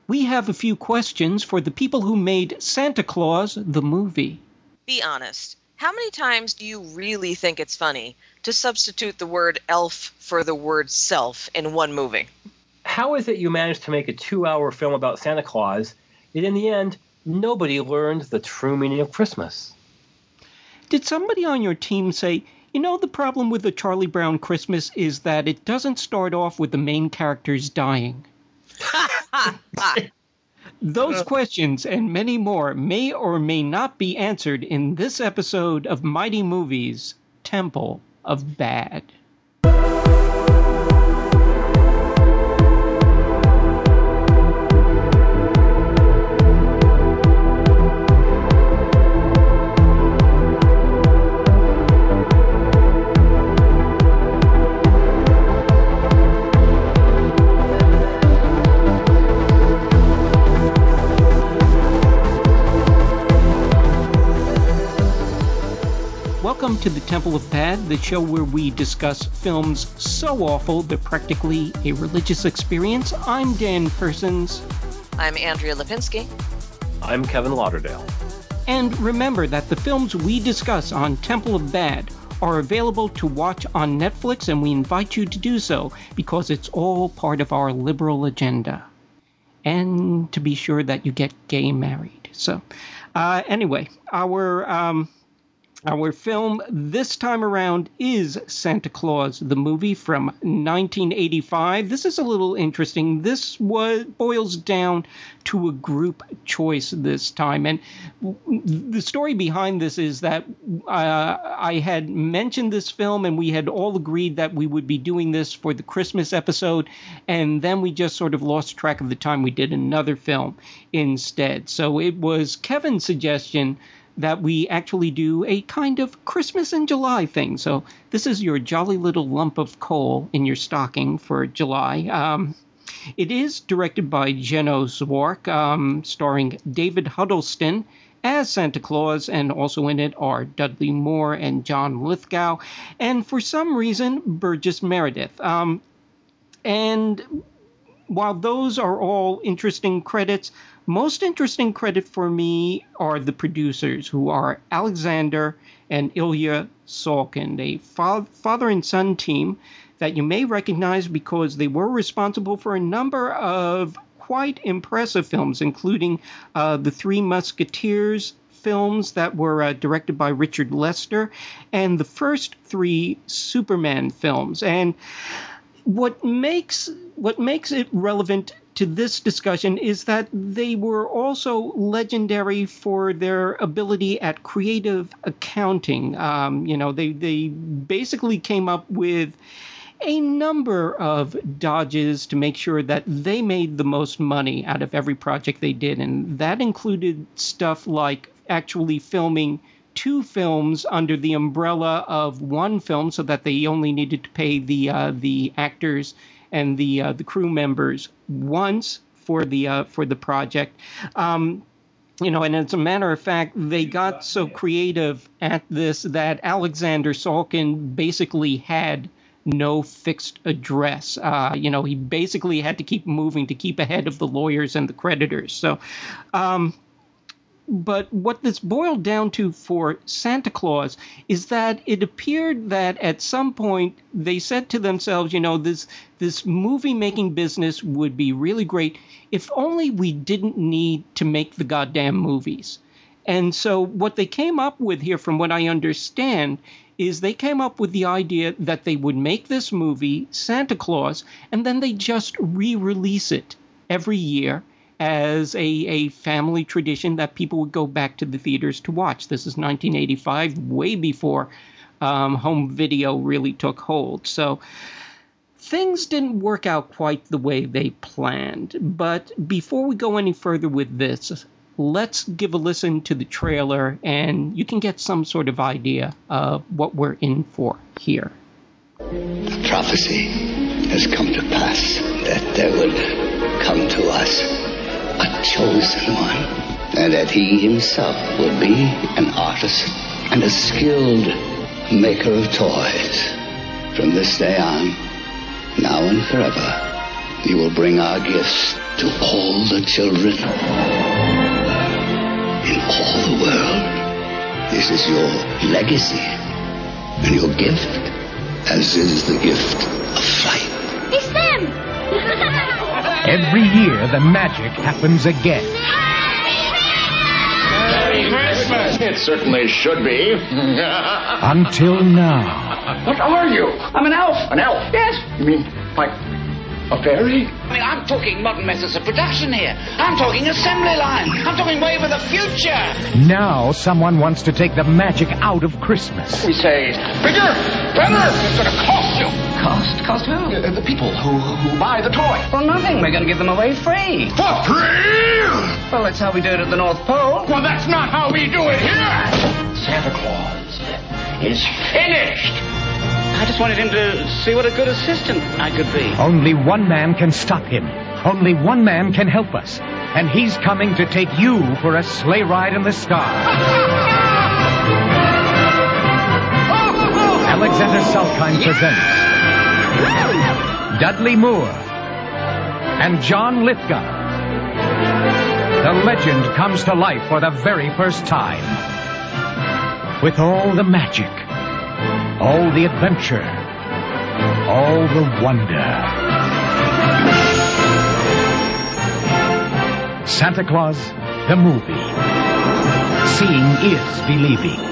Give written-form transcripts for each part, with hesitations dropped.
we have a few questions for the people who made Santa Claus the movie. Be honest. How many times do you really think it's funny to substitute the word elf for the word self in one movie? How is it you managed to make a 2-hour film about Santa Claus, yet in the end, nobody learned the true meaning of Christmas? Did somebody on your team say, the problem with the Charlie Brown Christmas is that it doesn't start off with the main characters dying? Those questions and many more may or may not be answered in this episode of Mighty Movies, Temple of Bad. Welcome to the Temple of Bad, the show where we discuss films so awful they're practically a religious experience. I'm Dan Persons. I'm Andrea Lipinski. I'm Kevin Lauderdale. And remember that the films we discuss on Temple of Bad are available to watch on Netflix, and we invite you to do so because it's all part of our liberal agenda. And to be sure that you get gay married. So, anyway, Our film this time around is Santa Claus, the movie from 1985. This is a little interesting. This boils down to a group choice this time. And the story behind this is that I had mentioned this film and we had all agreed that we would be doing this for the Christmas episode. And then we just sort of lost track of the time. We did another film instead. So it was Kevin's suggestion that we actually do a kind of Christmas in July thing. So this is your jolly little lump of coal in your stocking for July. It is directed by Jenno Zwark, starring David Huddleston as Santa Claus, and also in it are Dudley Moore and John Lithgow, and for some reason, Burgess Meredith. And while those are all interesting credits, most interesting credit for me are the producers, who are Alexander and Ilya Salkind, a father and son team that you may recognize because they were responsible for a number of quite impressive films, including the Three Musketeers films that were directed by Richard Lester, and the first three Superman films. And what makes it relevant to this discussion is that they were also legendary for their ability at creative accounting. They basically came up with a number of dodges to make sure that they made the most money out of every project they did. And that included stuff like actually filming two films under the umbrella of one film so that they only needed to pay the actors and the crew members once for the project. And as a matter of fact, they got so creative at this that Alexander Salkind basically had no fixed address. He basically had to keep moving to keep ahead of the lawyers and the creditors. So, but what this boiled down to for Santa Claus is that it appeared that at some point they said to themselves, this movie-making business would be really great if only we didn't need to make the goddamn movies. And so what they came up with here, from what I understand, is they came up with the idea that they would make this movie, Santa Claus, and then they just re-release it every year as a family tradition that people would go back to the theaters to watch. This is 1985, way before home video really took hold. So things didn't work out quite the way they planned. But before we go any further with this, let's give a listen to the trailer, and you can get some sort of idea of what we're in for here. The prophecy has come to pass that there would come to us a chosen one, and that he himself would be an artist and a skilled maker of toys. From this day on, now and forever, You will bring our gifts to all the children in all the world. This is your legacy and your gift, as is the gift of flight. It's them! Every year, the magic happens again. Merry Christmas! It certainly should be. Until now. What are you? I'm an elf. An elf? Yes. You mean like a fairy? I mean, I'm talking modern methods of production here. I'm talking assembly line. I'm talking way for the future. Now someone wants to take the magic out of Christmas. We say bigger, better. It's going to cost you. Cost? Cost who? The people who buy the toy. Well, nothing. We're going to give them away free. For free? Well, that's how we do it at the North Pole. Well, that's not how we do it here. Santa Claus is finished. I just wanted him to see what a good assistant I could be. Only one man can stop him. Only one man can help us. And he's coming to take you for a sleigh ride in the sky. Alexander Salkind presents Dudley Moore and John Lithgow. The legend comes to life for the very first time. With all the magic, all the adventure, all the wonder. Santa Claus, the movie. Seeing is believing.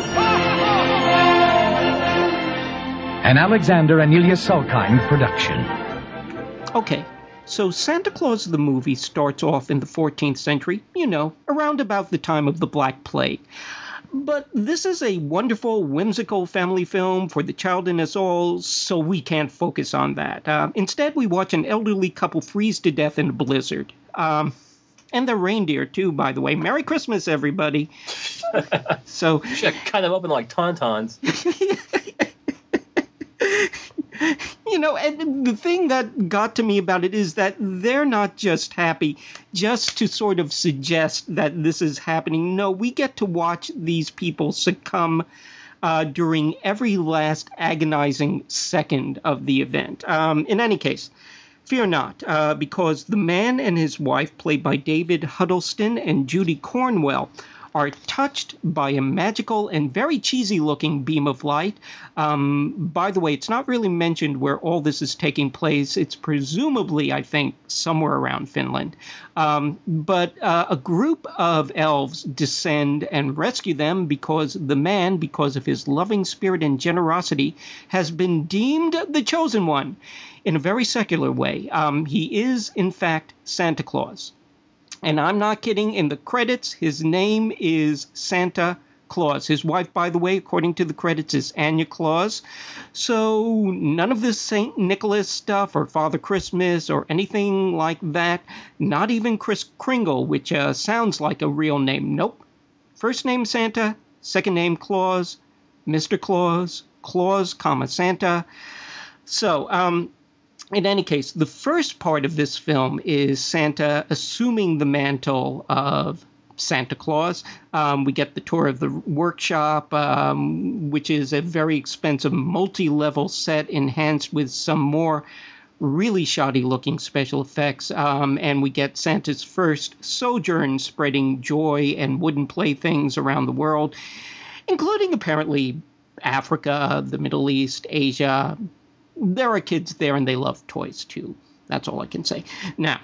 An Alexander Anelia Salkind production. Okay, so Santa Claus the movie starts off in the 14th century, around about the time of the Black Plague. But this is a wonderful, whimsical family film for the child in us all, so we can't focus on that. Instead, we watch an elderly couple freeze to death in a blizzard. And the reindeer, too, by the way. Merry Christmas, everybody. So Should have cut them open like tauntauns. And the thing that got to me about it is that they're not just happy just to sort of suggest that this is happening. No, we get to watch these people succumb during every last agonizing second of the event. In any case, fear not, because the man and his wife, played by David Huddleston and Judy Cornwell, are touched by a magical and very cheesy-looking beam of light. By the way, it's not really mentioned where all this is taking place. It's presumably, I think, somewhere around Finland. But a group of elves descend and rescue them because the man, because of his loving spirit and generosity, has been deemed the chosen one in a very secular way. He is, in fact, Santa Claus. And I'm not kidding. In the credits, his name is Santa Claus. His wife, by the way, according to the credits, is Anya Claus. So none of this St. Nicholas stuff or Father Christmas or anything like that. Not even Kris Kringle, which sounds like a real name. Nope. First name Santa, second name Claus, Mr. Claus, Claus, Santa. So, in any case, the first part of this film is Santa assuming the mantle of Santa Claus. We get the tour of the workshop, which is a very expensive multi-level set enhanced with some more really shoddy-looking special effects. And we get Santa's first sojourn, spreading joy and wooden playthings around the world, including apparently Africa, the Middle East, Asia. There are kids there, and they love toys, too. That's all I can say. Now,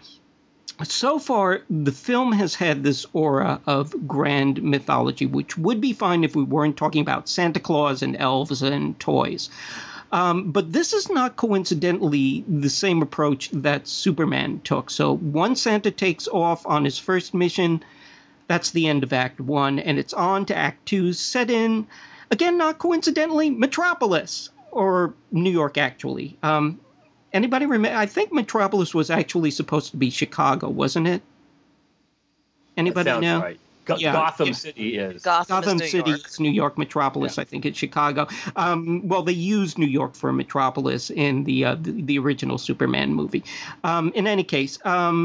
so far, the film has had this aura of grand mythology, which would be fine if we weren't talking about Santa Claus and elves and toys. But this is not coincidentally the same approach that Superman took. So once Santa takes off on his first mission, that's the end of Act 1, and it's on to Act 2, set in, again, not coincidentally, Metropolis. Or New York, actually. Anybody remember? I think Metropolis was actually supposed to be Chicago, wasn't it? Anybody that sounds know? Right. Gotham City is. Gotham City York. is New York. Metropolis, I think, it's Chicago. Well, they used New York for Metropolis in the original Superman movie. In any case,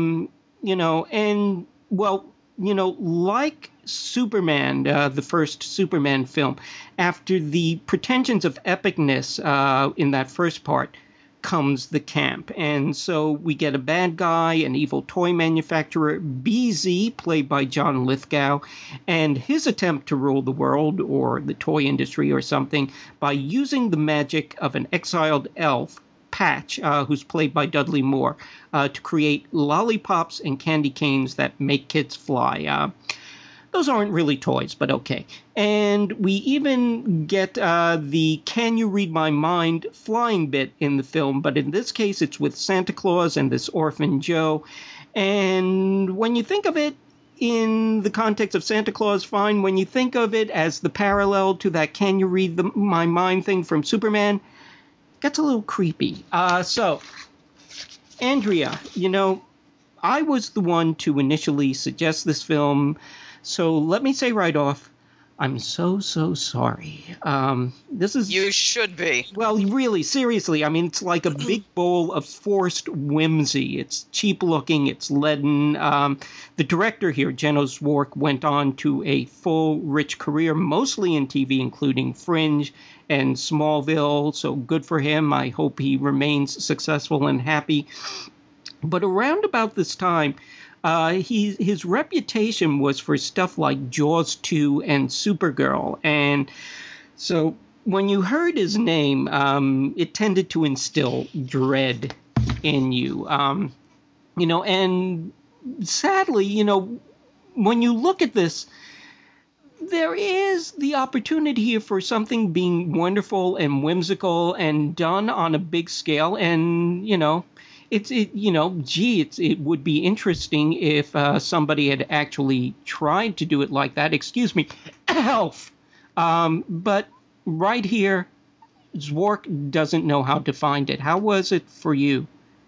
like Superman, the first Superman film, after the pretensions of epicness in that first part, comes the camp. And so we get a bad guy, an evil toy manufacturer, BZ, played by John Lithgow, and his attempt to rule the world, or the toy industry or something, by using the magic of an exiled elf, Patch, who's played by Dudley Moore, to create lollipops and candy canes that make kids fly. Those aren't really toys, but okay. And we even get the Can You Read My Mind flying bit in the film, but in this case it's with Santa Claus and this orphan Joe. And when you think of it in the context of Santa Claus, fine. When you think of it as the parallel to that Can You Read My Mind thing from Superman, it gets a little creepy. So, Andrea, I was the one to initially suggest this film. So let me say right off, I'm so sorry. This is... You should be. Well, really, seriously. I mean, it's like a big bowl of forced whimsy. It's cheap looking. It's leaden. The director here, Jenno Zwark, went on to a full, rich career, mostly in TV, including Fringe and Smallville. So good for him. I hope he remains successful and happy. But around about this time... his reputation was for stuff like Jaws 2 and Supergirl. And so when you heard his name, it tended to instill dread in you. And sadly, when you look at this, there is the opportunity here for something being wonderful and whimsical and done on a big scale. And, it would be interesting if somebody had actually tried to do it like that. Excuse me, Elf. But right here, Zwark doesn't know how to find it. How was it for you?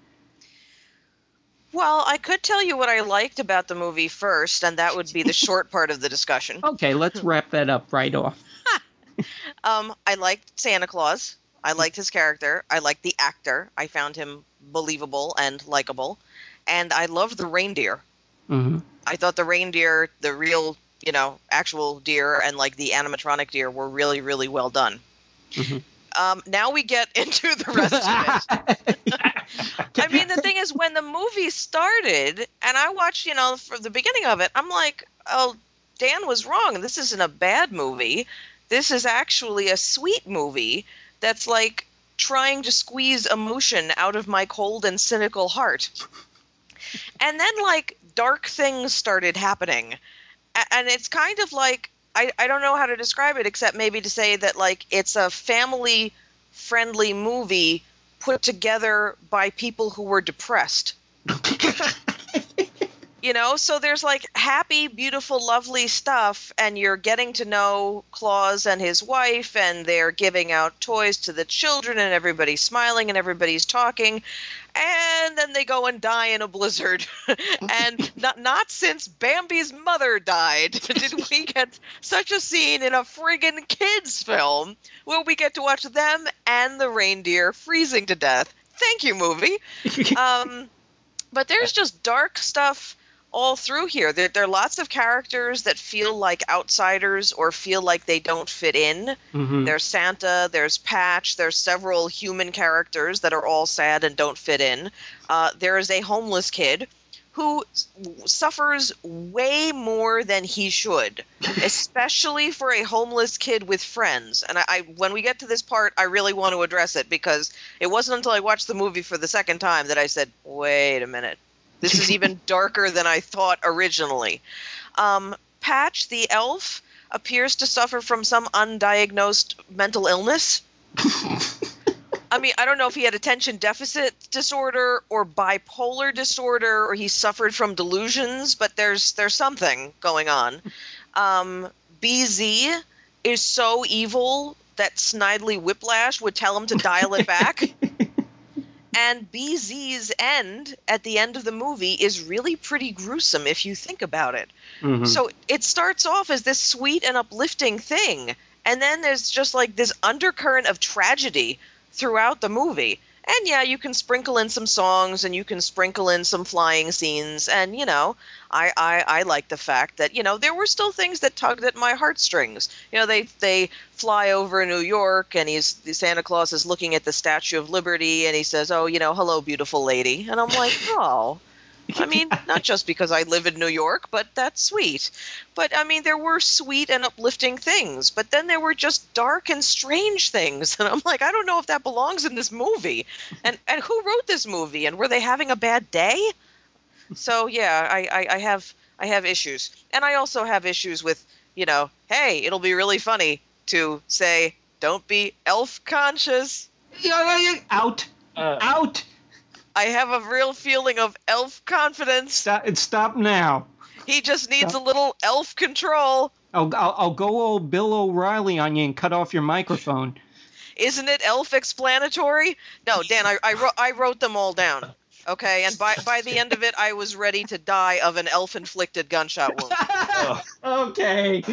Well, I could tell you what I liked about the movie first, and that would be the short part of the discussion. Okay, let's wrap that up right off. I liked Santa Claus. I liked his character. I liked the actor. I found him believable and likable. And I loved the reindeer. Mm-hmm. I thought the reindeer, the real, actual deer and like the animatronic deer were really, really well done. Mm-hmm. Now we get into the rest of it. I mean, the thing is, when the movie started and I watched, from the beginning of it, I'm like, oh, Dan was wrong. This isn't a bad movie. This is actually a sweet movie that's like trying to squeeze emotion out of my cold and cynical heart. And then like dark things started happening. And it's kind of like, I don't know how to describe it except maybe to say that like it's a family friendly movie put together by people who were depressed. So there's like happy, beautiful, lovely stuff, and you're getting to know Claus and his wife, and they're giving out toys to the children, and everybody's smiling and everybody's talking, and then they go and die in a blizzard. And not since Bambi's mother died did we get such a scene in a friggin' kids film where we get to watch them and the reindeer freezing to death. Thank you, movie. But there's just dark stuff all through here. There are lots of characters that feel like outsiders or feel like they don't fit in. Mm-hmm. There's Santa, there's Patch, there's several human characters that are all sad and don't fit in. There is a homeless kid who suffers way more than he should, especially for a homeless kid with friends. And I when we get to this part, I really want to address it because it wasn't until I watched the movie for the second time that I said, wait a minute. This is even darker than I thought originally. Patch, the elf, appears to suffer from some undiagnosed mental illness. I mean, I don't know if he had attention deficit disorder or bipolar disorder or he suffered from delusions, but there's something going on. BZ is so evil that Snidely Whiplash would tell him to dial it back. And BZ's end, at the end of the movie, is really pretty gruesome if you think about it. Mm-hmm. So it starts off as this sweet and uplifting thing, and then there's just like this undercurrent of tragedy throughout the movie. And yeah, you can sprinkle in some songs and you can sprinkle in some flying scenes. And, I like the fact that, there were still things that tugged at my heartstrings. They fly over New York and Santa Claus is looking at the Statue of Liberty and he says, "Oh, hello, beautiful lady." And I'm like, oh. I mean, not just because I live in New York, but that's sweet. But, I mean, there were sweet and uplifting things, but then there were just dark and strange things. And I'm like, I don't know if that belongs in this movie. And who wrote this movie? And were they having a bad day? So, yeah, I have issues. And I also have issues with, hey, it'll be really funny to say, don't be elf conscious. Out. Out. I have a real feeling of elf confidence. Stop now. He just needs a little elf control. I'll go old Bill O'Reilly on you and cut off your microphone. Isn't it elf-explanatory? No, Dan, I wrote them all down. Okay, and by the end of it, I was ready to die of an elf-inflicted gunshot wound. Okay.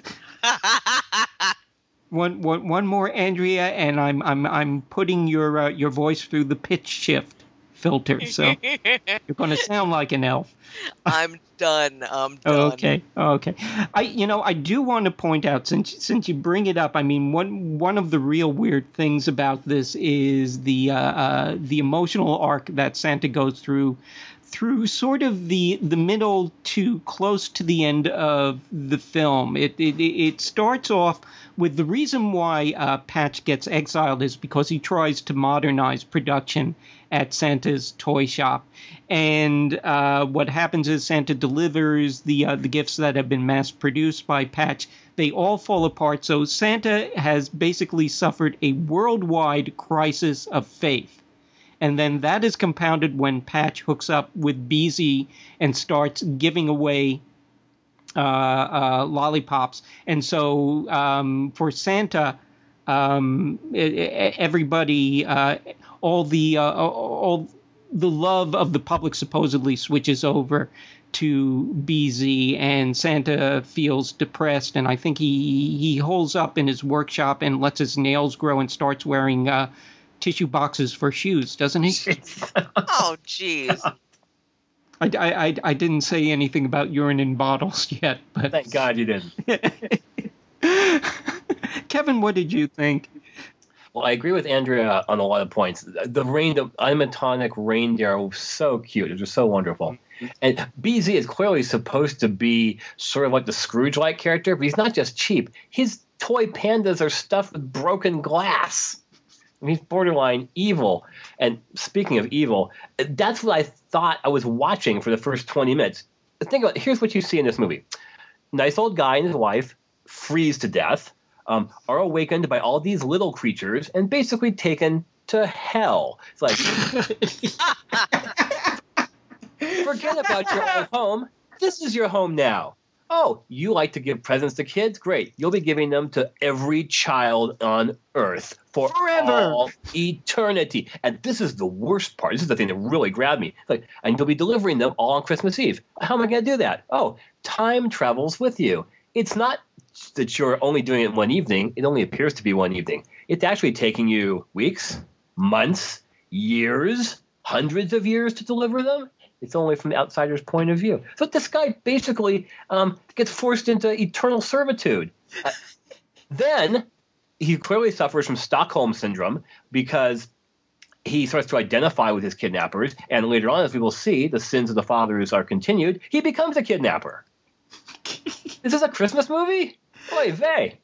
One more, Andrea, and I'm putting your voice through the pitch shift filter, so you're going to sound like an elf. I'm done. Okay. I do want to point out, since you bring it up, I mean, one of the real weird things about this is the emotional arc that Santa goes through sort of the middle to close to the end of the film. It starts off with the reason why Patch gets exiled is because he tries to modernize production at Santa's toy shop. And what happens is Santa delivers the gifts that have been mass-produced by Patch. They all fall apart. So Santa has basically suffered a worldwide crisis of faith. And then that is compounded when Patch hooks up with Beezy and starts giving away lollipops. And so for Santa, everybody, all the love of the public supposedly switches over to Beezy, and Santa feels depressed. And I think he holes up in his workshop and lets his nails grow and starts wearing tissue boxes for shoes, doesn't he? Oh, jeez. I didn't say anything about urine in bottles yet, but thank God you didn't. Kevin, what did you think? Well, I agree with Andrea on a lot of points. The animatronic reindeer was so cute. It was so wonderful. And BZ is clearly supposed to be sort of like the Scrooge-like character, but he's not just cheap. His toy pandas are stuffed with broken glass. He's borderline evil. And speaking of evil, that's what I thought I was watching for the first 20 minutes. Think about it. Here's what you see in this movie. Nice old guy and his wife freeze to death, are awakened by all these little creatures and basically taken to hell. It's like, forget about your old home. This is your home now. Oh, you like to give presents to kids? Great. You'll be giving them to every child on Earth forever, all eternity. And this is the worst part. This is the thing that really grabbed me. And you'll be delivering them all on Christmas Eve. How am I going to do that? Oh, time travels with you. It's not that you're only doing it one evening. It only appears to be one evening. It's actually taking you weeks, months, years, hundreds of years to deliver them. It's only from the outsider's point of view. So this guy basically gets forced into eternal servitude. Then he clearly suffers from Stockholm Syndrome because he starts to identify with his kidnappers. And later on, as we will see, the sins of the fathers are continued. He becomes a kidnapper. Is this a Christmas movie? Oy vey.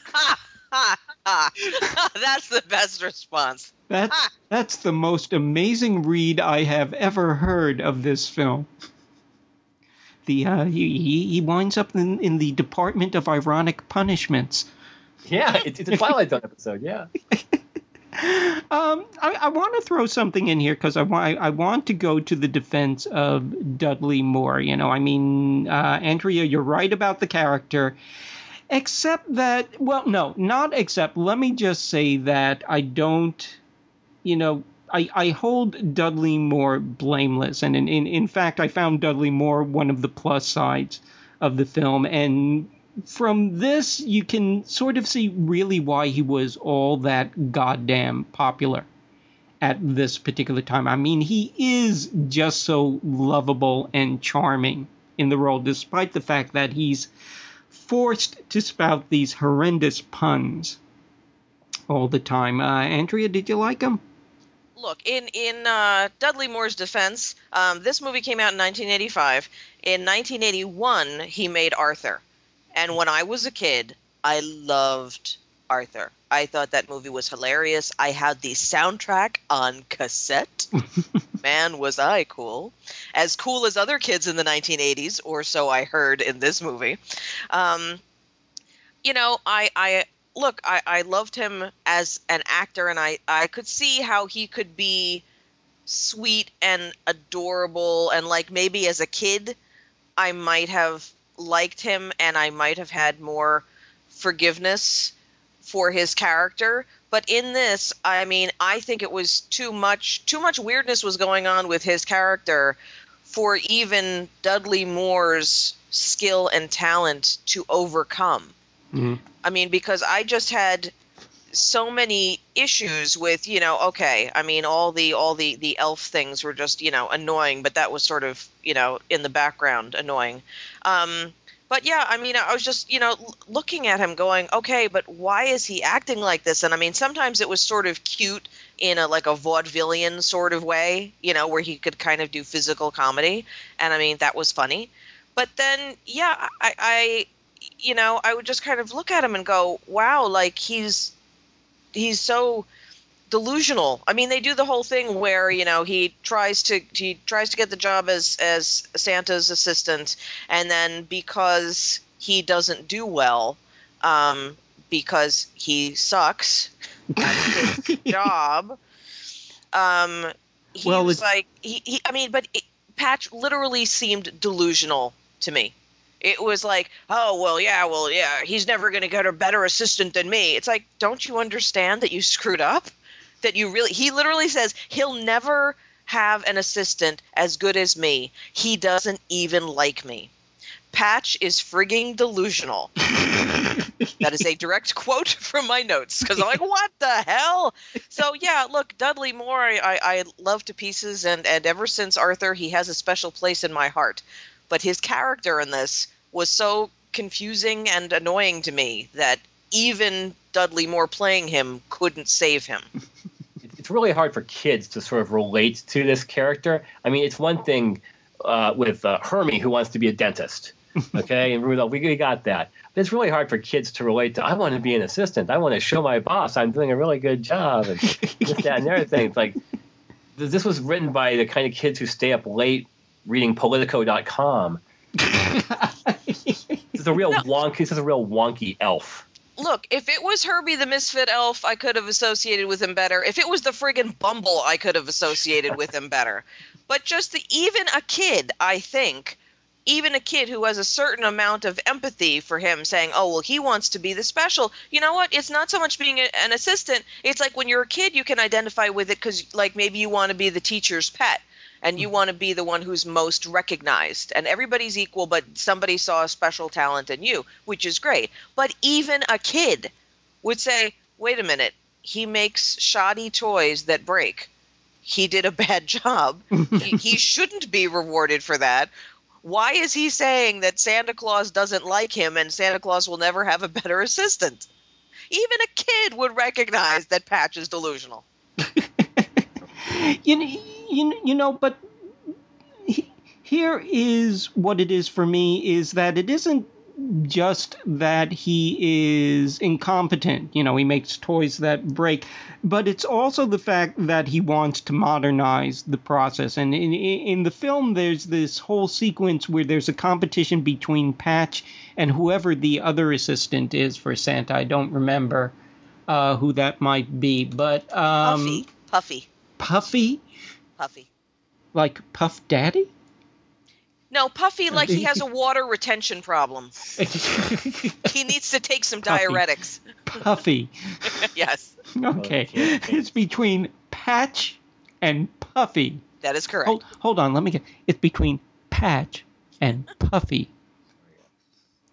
That's the best response. That's the most amazing read I have ever heard of this film. He winds up in the Department of Ironic Punishments. Yeah, it's a Twilight Zone episode. Yeah. I want to throw something in here because I want to go to the defense of Dudley Moore. Andrea, you're right about the character. Except that, well, no, not except. Let me just say that I don't, I hold Dudley Moore blameless. And in fact, I found Dudley Moore one of the plus sides of the film. And from this, you can sort of see really why he was all that goddamn popular. at this particular time. I mean, he is just so lovable and charming in the role, despite the fact that he's forced to spout these horrendous puns all the time. Andrea, did you like him? Look, in Dudley Moore's defense, this movie came out in 1985. In 1981, he made Arthur. And when I was a kid, I loved Arthur. I thought that movie was hilarious. I had the soundtrack on cassette. Man, was I cool. As cool as other kids in the 1980s, or so I heard in this movie. You know, I loved him as an actor, and I could see how he could be sweet and adorable, and like maybe as a kid I might have liked him and I might have had more forgiveness for his character. But in this, I mean, I think it was too much weirdness was going on with his character for even Dudley Moore's skill and talent to overcome. Mm-hmm. I mean, because I just had so many issues with, you know, okay, I mean, all the elf things were just, you know, annoying, but that was sort of, you know, in the background annoying. But yeah, I mean, I was just, you know, looking at him going, okay, but why is he acting like this? And I mean, sometimes it was sort of cute in a vaudevillian sort of way, you know, where he could kind of do physical comedy. And I mean, that was funny. But then, yeah, I you know, I would just kind of look at him and go, wow, like he's so delusional. I mean, they do the whole thing where, you know, he tries to get the job as Santa's assistant, and then because he doesn't do well, because he sucks at his job, but Patch literally seemed delusional to me. It was like, oh, well, yeah, he's never going to get a better assistant than me. It's like, don't you understand that you screwed up? That he literally says he'll never have an assistant as good as me. He doesn't even like me. Patch is frigging delusional. That is a direct quote from my notes, because I'm like, what the hell? So, yeah, look, Dudley Moore, I love to pieces, and ever since Arthur, he has a special place in my heart. But his character in this was so confusing and annoying to me that even Dudley Moore playing him couldn't save him. It's really hard for kids to sort of relate to this character. I mean, it's one thing with Hermie, who wants to be a dentist. Okay, and Rudolph, we got that. But it's really hard for kids to relate to, I want to be an assistant. I want to show my boss I'm doing a really good job. And this, that, and the other thing. It's like, this was written by the kind of kids who stay up late reading Politico.com. This is a real wonky elf. Look, if it was Herbie the Misfit Elf, I could have associated with him better. If it was the friggin' Bumble, I could have associated with him better. But just even a kid, I think, even a kid who has a certain amount of empathy for him saying, oh, well, he wants to be the special. You know what? It's not so much being an assistant. It's like when you're a kid, you can identify with it because, like, maybe you want to be the teacher's pet. And you want to be the one who's most recognized. And everybody's equal, but somebody saw a special talent in you, which is great. But even a kid would say, wait a minute, he makes shoddy toys that break. He did a bad job. He shouldn't be rewarded for that. Why is he saying that Santa Claus doesn't like him and Santa Claus will never have a better assistant? Even a kid would recognize that Patch is delusional. You know, but here is what it is for me, is that it isn't just that he is incompetent. You know, he makes toys that break. But it's also the fact that he wants to modernize the process. And in the film, there's this whole sequence where there's a competition between Patch and whoever the other assistant is for Santa. I don't remember who that might be. But Puffy. Puffy? Puffy. Like Puff Daddy? No, Puffy, like he has a water retention problem. He needs to take some diuretics. Puffy. Yes. Okay. It's between Patch and Puffy. That is correct. Hold on, let me get. It's between Patch and Puffy.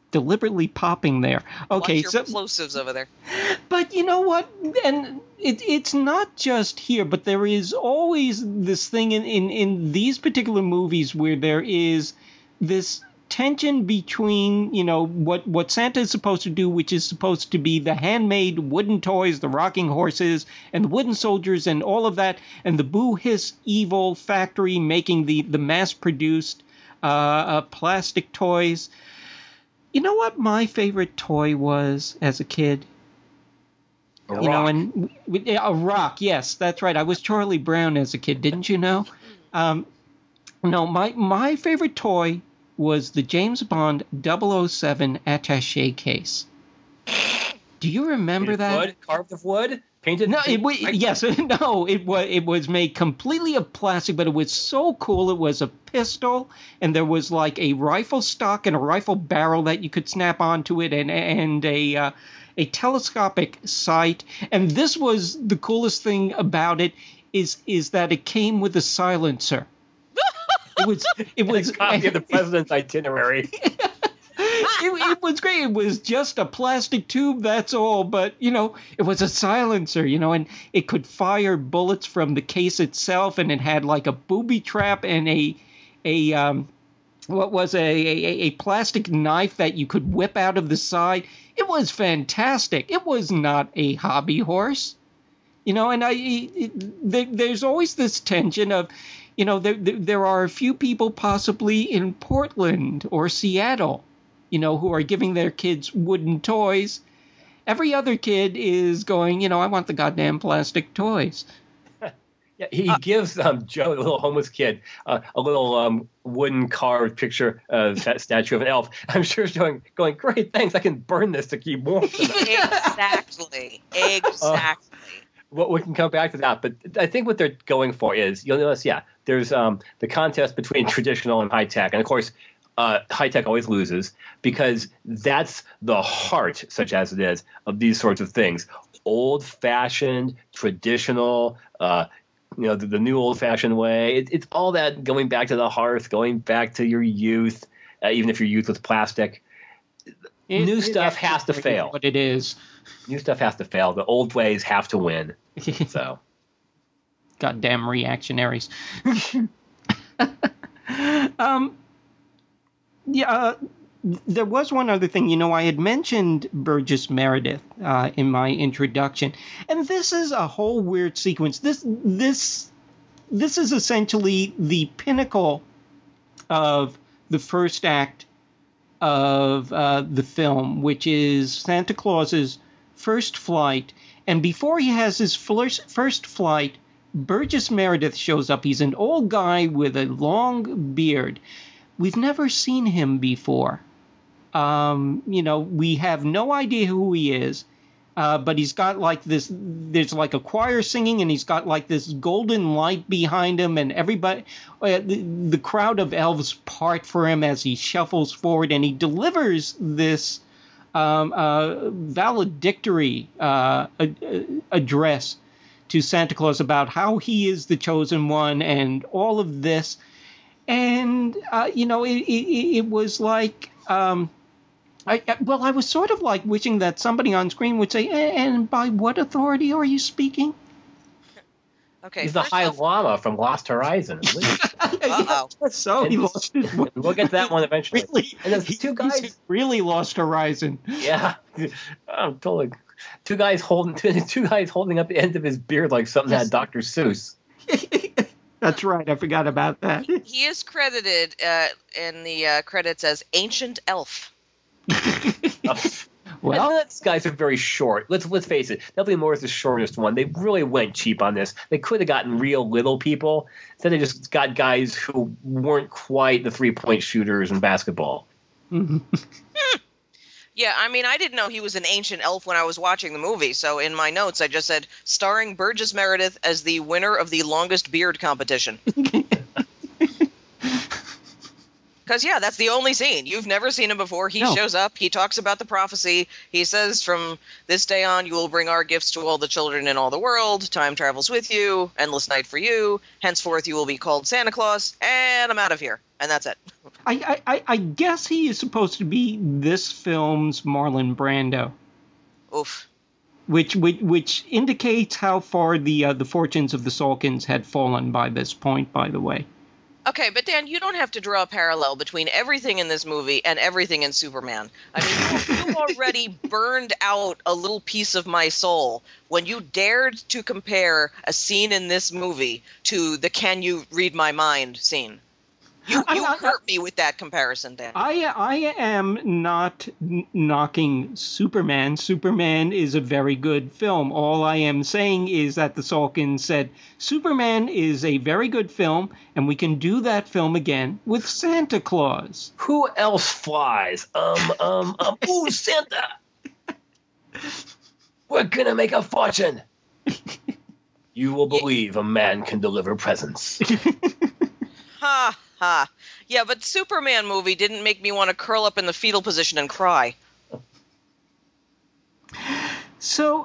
deliberately popping there. Okay, Watch your plosives over there. But you know what? And it's not just here, but there is always this thing in these particular movies where there is this tension between, what Santa is supposed to do, which is supposed to be the handmade wooden toys, the rocking horses, and the wooden soldiers, and all of that, and the Boo Hiss Evil factory making the mass-produced plastic toys. You know what my favorite toy was as a kid? A rock. A rock. Yes, that's right. I was Charlie Brown as a kid, didn't you know? No, my favorite toy was the James Bond 007 attaché case. Do you remember that? Wood, carved of wood, painted. No, it was made completely of plastic, but it was so cool. It was a pistol, and there was like a rifle stock and a rifle barrel that you could snap onto it, and a telescopic sight. And this was the coolest thing about it is that it came with a silencer. It was a copy of the president's itinerary. It was great. It was just a plastic tube, that's all. But, it was a silencer, and it could fire bullets from the case itself. And it had like a booby trap and a plastic knife that you could whip out of the side. It was fantastic. It was not a hobby horse. There's always this tension of, there are a few people possibly in Portland or Seattle, who are giving their kids wooden toys. Every other kid is going, I want the goddamn plastic toys. Yeah, he gives Joe, the little homeless kid, a little wooden carved picture of that statue of an elf. I'm sure he's going, great, thanks, I can burn this to keep warm tonight. Exactly. Well, we can come back to that, but I think what they're going for is, you'll notice, there's the contest between traditional and high-tech. And, of course, high-tech always loses because that's the heart, such as it is, of these sorts of things. Old-fashioned, traditional, the new old-fashioned way. It's all that going back to the hearth, going back to your youth, even if your youth was plastic. New stuff has to fail. What it is. New stuff has to fail. The old ways have to win. So, goddamn reactionaries. There was one other thing. I had mentioned Burgess Meredith in my introduction, and this is a whole weird sequence. This is essentially the pinnacle of the first act of the film, which is Santa Claus's first flight. And before he has his first flight, Burgess Meredith shows up. He's an old guy with a long beard. We've never seen him before. We have no idea who he is. But he's got like this, there's like a choir singing, and he's got like this golden light behind him, and everybody, the crowd of elves part for him as he shuffles forward, and he delivers this valedictory address to Santa Claus about how he is the chosen one and all of this. And, it was like... I was sort of like wishing that somebody on screen would say, and by what authority are you speaking? Okay. He's the High Llama from Lost Horizon. Uh-oh. So he lost his way. We'll get to that one eventually. Really? And there's two guys. He's really lost Horizon. Yeah. I'm totally. Two guys holding up the end of his beard like something out of Dr. Seuss. That's right. I forgot about that. He is credited in the credits as Ancient Elf. Well, these guys are very short. Let's face it. Dudley Moore is the shortest one. They really went cheap on this. They could have gotten real little people. Instead, they just got guys who weren't quite the 3-point shooters in basketball. Yeah, I mean, I didn't know he was an ancient elf when I was watching the movie. So in my notes, I just said starring Burgess Meredith as the winner of the longest beard competition. Because, that's the only scene. You've never seen him before. He shows up. He talks about the prophecy. He says, from this day on, you will bring our gifts to all the children in all the world. Time travels with you. Endless night for you. Henceforth, you will be called Santa Claus. And I'm out of here. And that's it. I guess he is supposed to be this film's Marlon Brando. Oof. Which indicates how far the fortunes of the Salkins had fallen by this point, by the way. Okay, but Dan, you don't have to draw a parallel between everything in this movie and everything in Superman. I mean, you already burned out a little piece of my soul when you dared to compare a scene in this movie to the "Can you read my mind" scene. You hurt me with that comparison, Dan. I am not knocking Superman. Superman is a very good film. All I am saying is that the Salkins said Superman is a very good film, and we can do that film again with Santa Claus. Who else flies? Ooh, Santa! We're gonna make a fortune. You will believe a man can deliver presents. Ha ha. Yeah, but Superman movie didn't make me want to curl up in the fetal position and cry. So,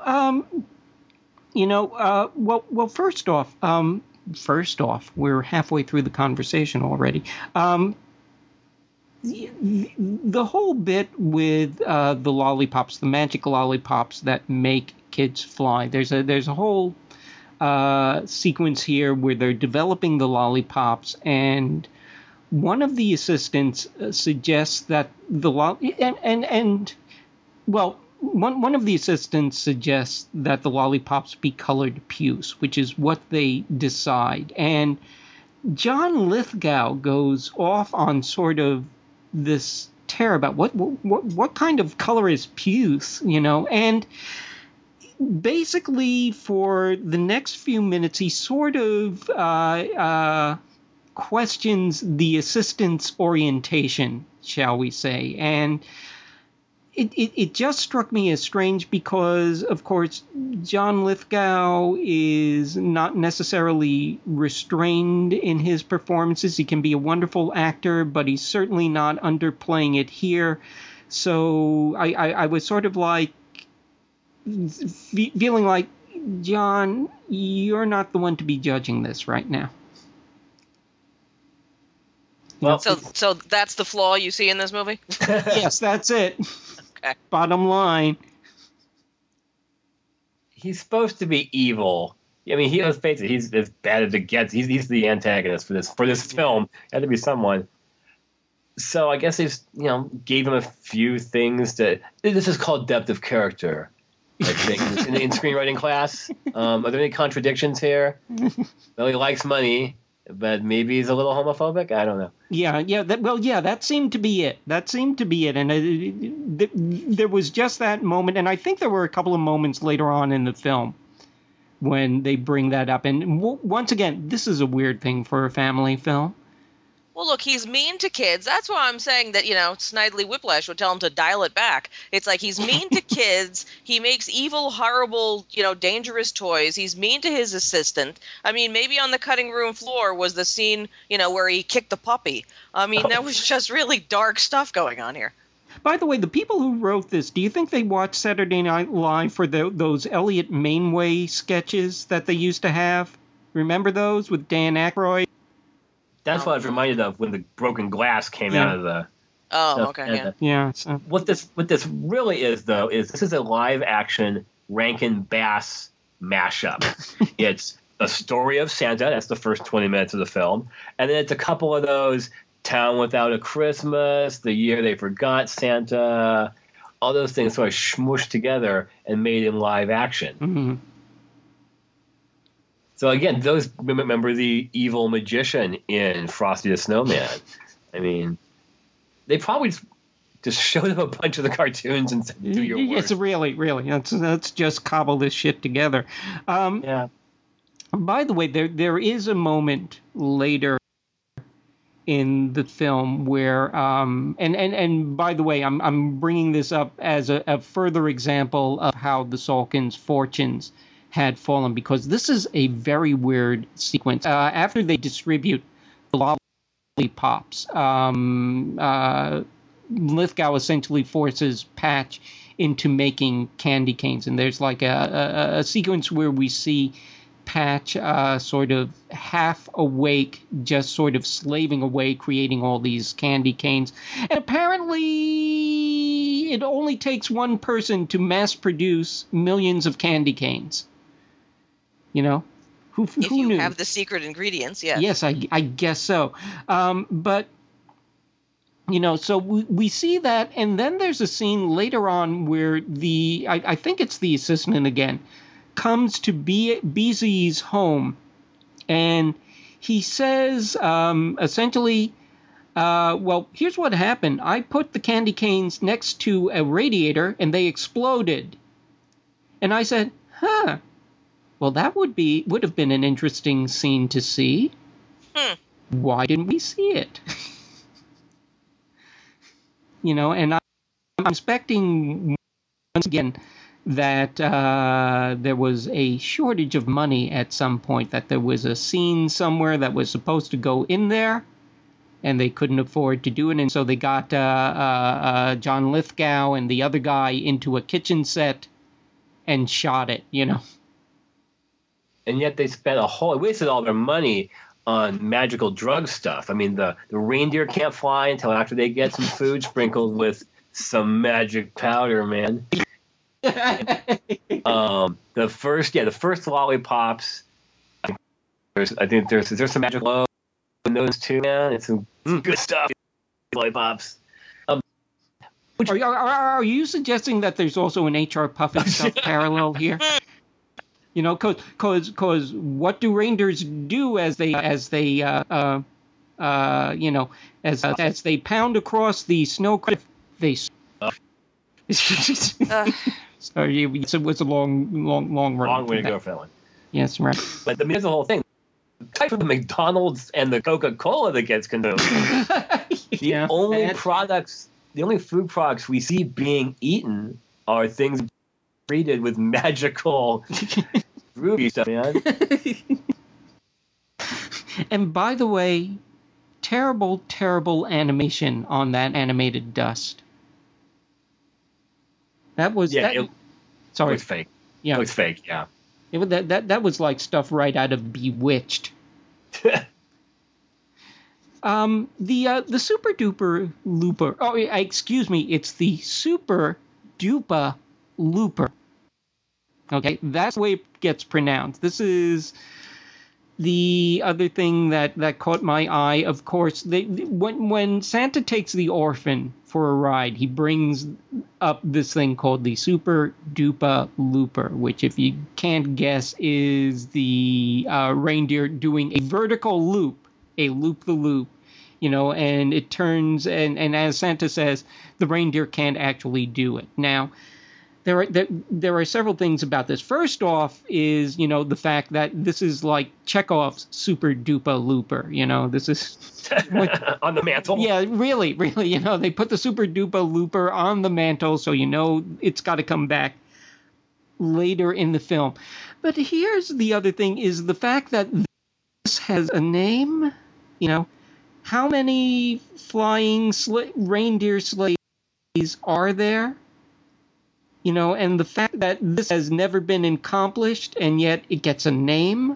well, first off, we're halfway through the conversation already. The whole bit with the lollipops, the magic lollipops that make kids fly. There's a whole sequence here where they're developing the lollipops, and one of the assistants suggests that one of the assistants suggests that the lollipops be colored puce, which is what they decide. And John Lithgow goes off on sort of this tear about what kind of color is puce, and basically for the next few minutes he sort of questions the assistant's orientation, shall we say, and it just struck me as strange because, of course, John Lithgow is not necessarily restrained in his performances. He can be a wonderful actor, but he's certainly not underplaying it here. So I was sort of like feeling like, John, you're not the one to be judging this right now. Well, so that's the flaw you see in this movie? Yes, that's it. Okay. Bottom line. He's supposed to be evil. I mean, let's face it, he's as bad as it gets. He's the antagonist for this film. Had to be someone. So I guess they gave him a few things to. This is called depth of character, I think, in screenwriting class. Are there any contradictions here? Well, he likes money, but maybe he's a little homophobic. I don't know. Yeah. That seemed to be it. And there was just that moment, and I think there were a couple of moments later on in the film when they bring that up. And once again, this is a weird thing for a family film. Well, look, he's mean to kids. That's why I'm saying that, Snidely Whiplash would tell him to dial it back. It's like he's mean to kids. He makes evil, horrible, dangerous toys. He's mean to his assistant. I mean, maybe on the cutting room floor was the scene, where he kicked the puppy. I mean, that was just really dark stuff going on here. By the way, the people who wrote this, do you think they watched Saturday Night Live for those Elliot Mainway sketches that they used to have? Remember those with Dan Aykroyd? That's what I was reminded of when the broken glass came out of the. Oh, stuff. okay, yeah. So. What this really is, though, is this is a live action Rankin Bass mashup. It's a story of Santa. That's the first 20 minutes of the film, and then it's a couple of those Town Without a Christmas, The Year They Forgot Santa, all those things sort of smooshed together and made in live action. Mm-hmm. So again, those remember the evil magician in Frosty the Snowman. I mean, they probably just showed him a bunch of the cartoons and said, "Do your work." It's really. Let's just cobble this shit together. Yeah. By the way, there is a moment later in the film where, and by the way, I'm bringing this up as a further example of how the Salkins' fortunes had fallen, because this is a very weird sequence. After they distribute the lollipops, Lithgow essentially forces Patch into making candy canes, and there's like a sequence where we see Patch sort of half awake, just sort of slaving away, creating all these candy canes. And apparently it only takes one person to mass produce millions of candy canes. You know? Who If you knew? have the secret ingredients, yes. Yes, I guess so. But, you know, so we see that, and then there's a scene later on where I think it's the assistant again, comes to BZ's home, and he says, essentially, well, here's what happened. I put the candy canes next to a radiator, and they exploded. And I said, huh. Well, that would have been an interesting scene to see. Why didn't we see it? You know, and I'm expecting once again that there was a shortage of money at some point, that there was a scene somewhere that was supposed to go in there, and they couldn't afford to do it, and so they got John Lithgow and the other guy into a kitchen set and shot it, you know. And yet they wasted all their money on magical drug stuff. I mean, the reindeer can't fly until after they get some food sprinkled with some magic powder, man. The first lollipops. I think there's some magic glow in those too, man. It's some good stuff. Lollipops. Are you suggesting that there's also an H.R. Puffin stuff parallel here? You know, because what do reindeers do as they pound across the snow cliff? They. Sorry, it was a long run. Long way to go for that one. Yes, right. But here's the whole thing. Type of the McDonald's and the Coca-Cola that gets consumed. The only food products we see being eaten are things treated with magical ruby stuff, man. And by the way, terrible animation on that animated dust. That was sorry. It was fake. Yeah, it was fake. Yeah, that was like stuff right out of Bewitched. The Super Duper Looper. Oh, excuse me. It's the Super Duper Looper. Okay, that's the way it gets pronounced. This is the other thing that caught my eye. Of course, when Santa takes the orphan for a ride, he brings up this thing called the Super Duper Looper, which, if you can't guess, is the reindeer doing a vertical loop, a loop-the-loop. You know, and it turns, and as Santa says, the reindeer can't actually do it. Now, there are several things about this. First off is, you know, the fact that this is like Chekhov's Super Duper Looper. You know, this is on the mantle. Yeah, really, you know, they put the Super Duper Looper on the mantle, so you know it's got to come back later in the film. But here's the other thing, is the fact that this has a name. You know, how many flying reindeer sleighs are there? You know, and the fact that this has never been accomplished, and yet it gets a name.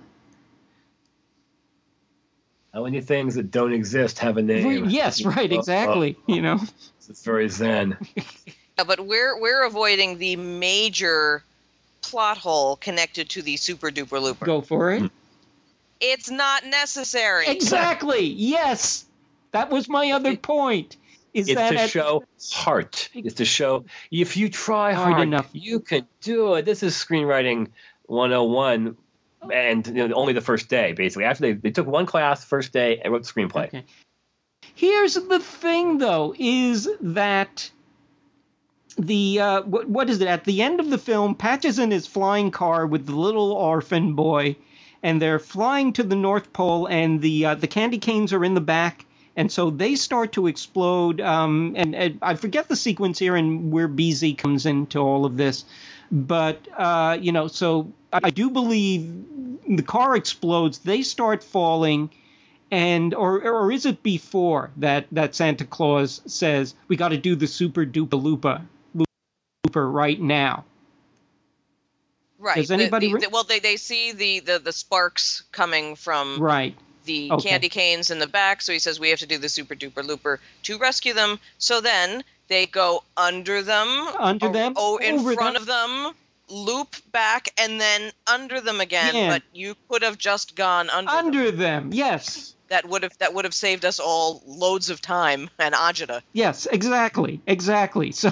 How many things that don't exist have a name? Yes, right, exactly. You know, it's very zen. But we're avoiding the major plot hole connected to the Super Duper Looper. Go for it. It's not necessary. Exactly. Yes, that was my other point. It's to show heart. It's to show if you try hard enough, you can do it. This is screenwriting 101, and you know, only the first day, basically. After they took one class, first day, and wrote the screenplay. Okay. Here's the thing, though, is that the what is it? At the end of the film, Patch is in his flying car with the little orphan boy, and they're flying to the North Pole, and the candy canes are in the back. And so they start to explode, and I forget the sequence here and where BZ comes into all of this. But, you know, so I do believe the car explodes, they start falling, and or is it before that Santa Claus says, we got to do the Super Duper Looper right now? Right. Does anybody? They see the sparks coming from Right. the Okay. candy canes in the back, so he says we have to do the super duper looper to rescue them. So then they go under them, in over front them. of them, loop back, and then under them again. Yeah. But you could have just gone under them. Yes. That would have saved us all loads of time and agita. Yes, exactly. So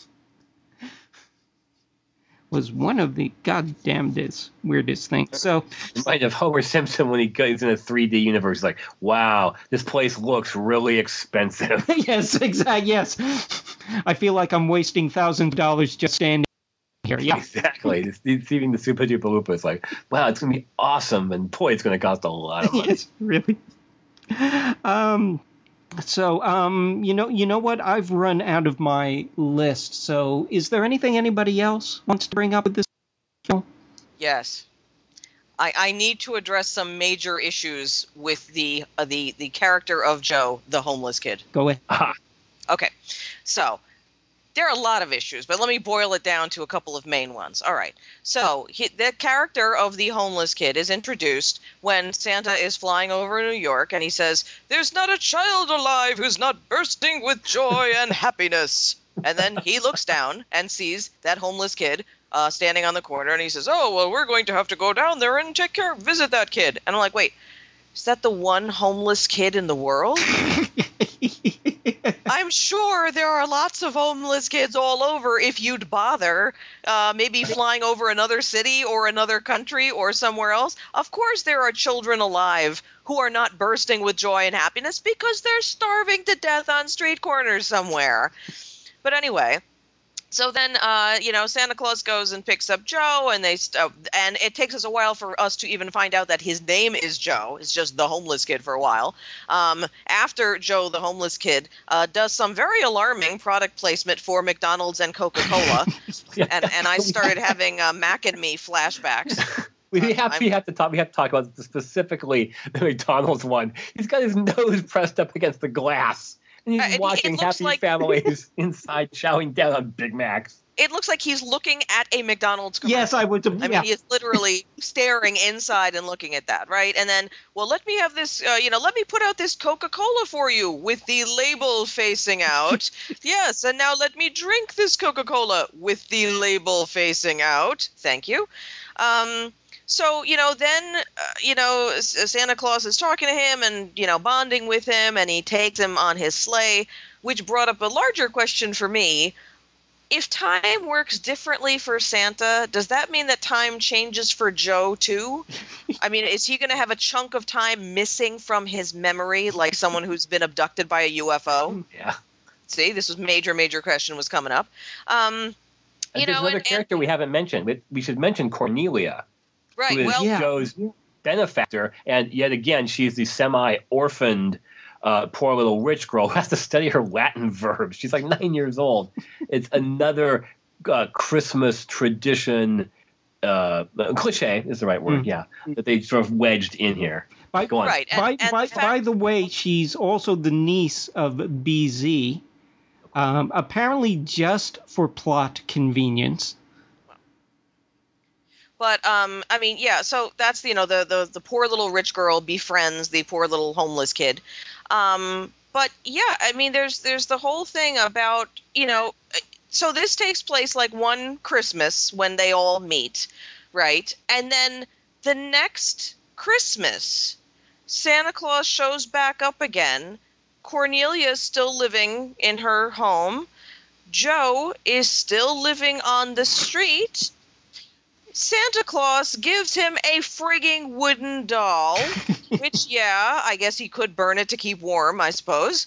was one of the goddamnedest weirdest things. So Remind of Homer Simpson when he goes in a 3D universe. He's like, wow, this place looks really expensive. yes, exactly. Yes, I feel like I'm wasting $1,000 just standing here. Yeah, Exactly. Receiving the Super Duper Looper is like, wow, it's going to be awesome. And boy, it's going to cost a lot of money. yes, really. You know what? I've run out of my list. So, is there anything anybody else wants to bring up with this film? Yes. I need to address some major issues with the character of Joe, the homeless kid. Go ahead. Okay. So, there are a lot of issues, but let me boil it down to a couple of main ones. All right. So, the character of the homeless kid is introduced when Santa is flying over New York, and he says, "There's not a child alive who's not bursting with joy and happiness." And then he looks down and sees that homeless kid standing on the corner, and he says, "Oh, well, we're going to have to go down there and visit that kid." And I'm like, wait, is that the one homeless kid in the world? I'm sure there are lots of homeless kids all over if you'd bother, maybe flying over another city or another country or somewhere else. Of course there are children alive who are not bursting with joy and happiness because they're starving to death on street corners somewhere. But anyway, so then, Santa Claus goes and picks up Joe, and and it takes us a while for us to even find out that his name is Joe. It's just the homeless kid for a while. After Joe, the homeless kid, does some very alarming product placement for McDonald's and Coca-Cola, and I started having Mac and Me flashbacks. We have to talk about specifically the McDonald's one. He's got his nose pressed up against the glass. And he's watching happy families inside chowing down on Big Macs. It looks like he's looking at a McDonald's commercial. Yes, I would. I mean, he is literally staring inside and looking at that, right? And then, well, let me have this, let me put out this Coca-Cola for you with the label facing out. Yes, and now let me drink this Coca-Cola with the label facing out. Thank you. So, then, Santa Claus is talking to him and, bonding with him, and he takes him on his sleigh, which brought up a larger question for me. If time works differently for Santa, does that mean that time changes for Joe, too? I mean, is he going to have a chunk of time missing from his memory, like someone who's been abducted by a UFO? Yeah. See, this was major question was coming up. There's another character we haven't mentioned. We should mention Cornelia. Right, who is Joe's benefactor, and yet again, she's the semi-orphaned, poor little rich girl who has to study her Latin verbs. She's like 9 years old. It's another Christmas tradition, cliche is the right word, that they sort of wedged in here. Go on. Right. By the way, she's also the niece of BZ, apparently just for plot convenience. But, so that's, the poor little rich girl befriends the poor little homeless kid. But, yeah, I mean, there's the whole thing about, so this takes place like one Christmas when they all meet, right? And then the next Christmas, Santa Claus shows back up again. Cornelia is still living in her home. Joe is still living on the street. Santa Claus gives him a frigging wooden doll, which, I guess he could burn it to keep warm, I suppose.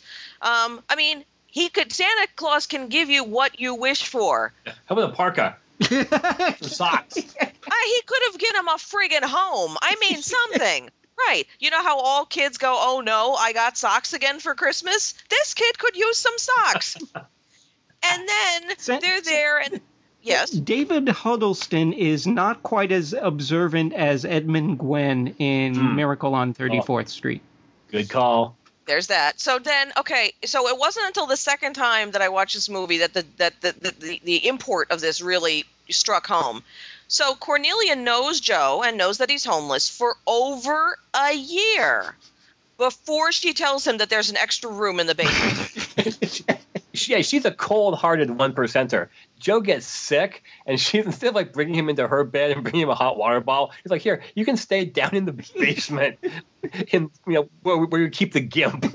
Santa Claus can give you what you wish for. How about a parka? Some socks. He could have given him a friggin' home. I mean, something. Right. You know how all kids go, oh no, I got socks again for Christmas? This kid could use some socks. And then they're there and... Yes. David Huddleston is not quite as observant as Edmund Gwenn in Miracle on 34th Street. Good call. There's that. So then, okay, so it wasn't until the second time that I watched this movie that the import of this really struck home. So Cornelia knows Joe and knows that he's homeless for over a year before she tells him that there's an extra room in the basement. She's a cold-hearted one-percenter. Joe gets sick, and she's, instead of like bringing him into her bed and bringing him a hot water bottle, she's like, "Here, you can stay down in the basement, in where you keep the gimp."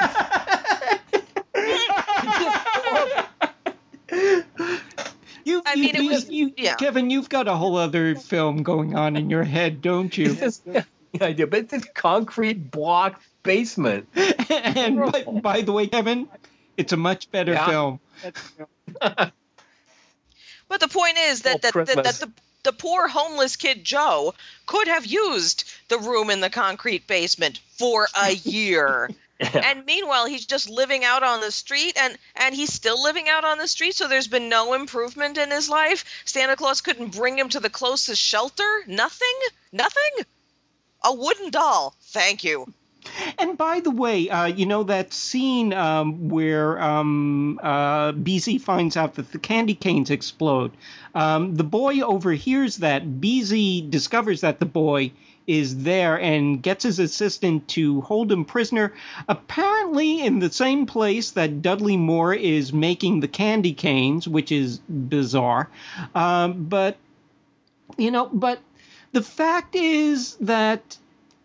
Kevin, you've got a whole other film going on in your head, don't you? I do, but it's this concrete block basement. And by the way, Kevin, it's a much better film. But the point is that the poor homeless kid Joe could have used the room in the concrete basement for a year. And meanwhile, he's just living out on the street, and he's still living out on the street, so there's been no improvement in his life. Santa Claus couldn't bring him to the closest shelter? Nothing? A wooden doll. Thank you. And by the way, that scene where BZ finds out that the candy canes explode, the boy overhears that. BZ discovers that the boy is there and gets his assistant to hold him prisoner, apparently in the same place that Dudley Moore is making the candy canes, which is bizarre. But the fact is that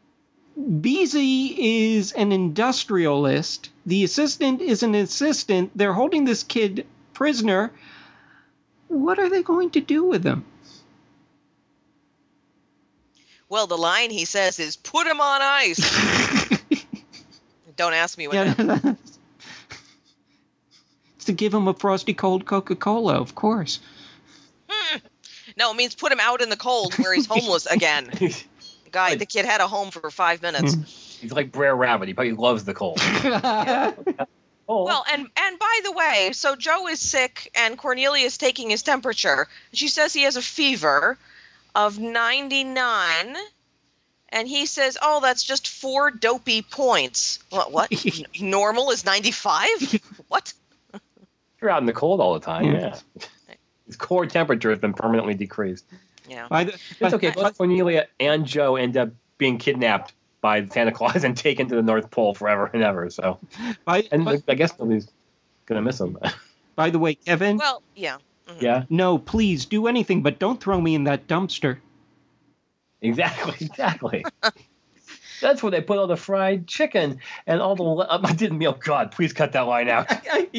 BZ is an industrialist. The assistant is an assistant. They're holding this kid prisoner. What are they going to do with him? Well, the line he says is, "Put him on ice." Don't ask me what happened. It's to give him a frosty cold Coca-Cola, of course. No, it means put him out in the cold where he's homeless again. The kid had a home for 5 minutes. He's like Brer Rabbit. He probably loves the cold. Well, and by the way, so Joe is sick, and Cornelia is taking his temperature. She says he has a fever of 99, and he says, "Oh, that's just 4 dopey points." What? Normal is 95? What? You're out in the cold all the time, yeah. His core temperature has been permanently decreased. Yeah. It's okay. Both Cornelia and Joe end up being kidnapped by Santa Claus and taken to the North Pole forever and ever. So, I guess nobody's going to miss them. By the way, Kevin. Well, yeah. Mm-hmm. Yeah. No, please do anything, but don't throw me in that dumpster. Exactly. That's where they put all the fried chicken and all the. I didn't mean. Oh God! Please cut that line out.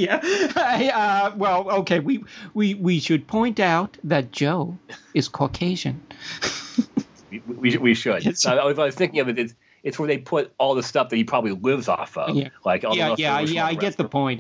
Well, okay. We should point out that Joe is Caucasian. we should. Yes. I was thinking of it. It's where they put all the stuff that he probably lives off of. Yeah. Like all I get the point.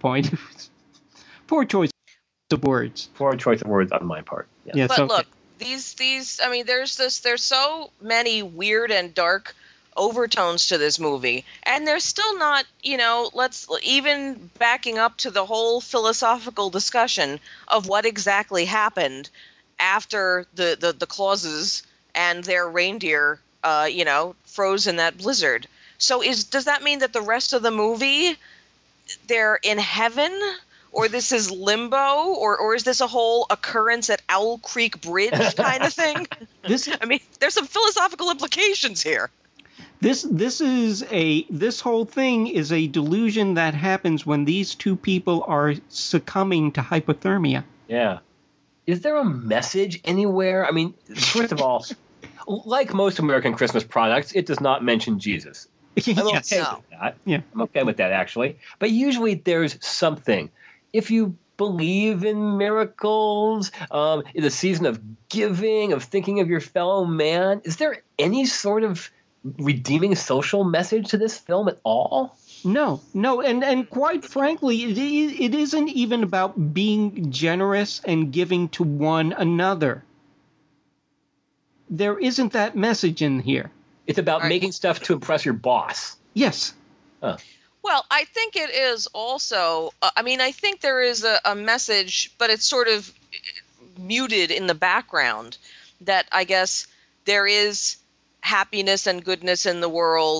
Poor choice of words. Poor choice of words on my part. Yeah. But look, these. I mean, there's so many weird and dark overtones to this movie, and there's still not, let's even backing up to the whole philosophical discussion of what exactly happened after the Clauses and their reindeer froze in that blizzard. So does that mean that the rest of the movie they're in heaven, or this is limbo, or is this a whole occurrence at Owl Creek Bridge kind of thing? There's some philosophical implications here. This whole thing is a delusion that happens when these two people are succumbing to hypothermia. Yeah. Is there a message anywhere? I mean, first of all, like most American Christmas products, it does not mention Jesus. I'm okay with that. Yeah. I'm okay with that, actually. But usually there's something. If you believe in miracles, in the season of giving, of thinking of your fellow man, is there any sort of redeeming social message to this film at all? No, and quite frankly, it isn't even about being generous and giving to one another. There isn't that message in here. It's about making stuff to impress your boss. Yes. Huh. Well, I think it is also, I think there is a message, but it's sort of muted in the background, that I guess there is happiness and goodness in the world,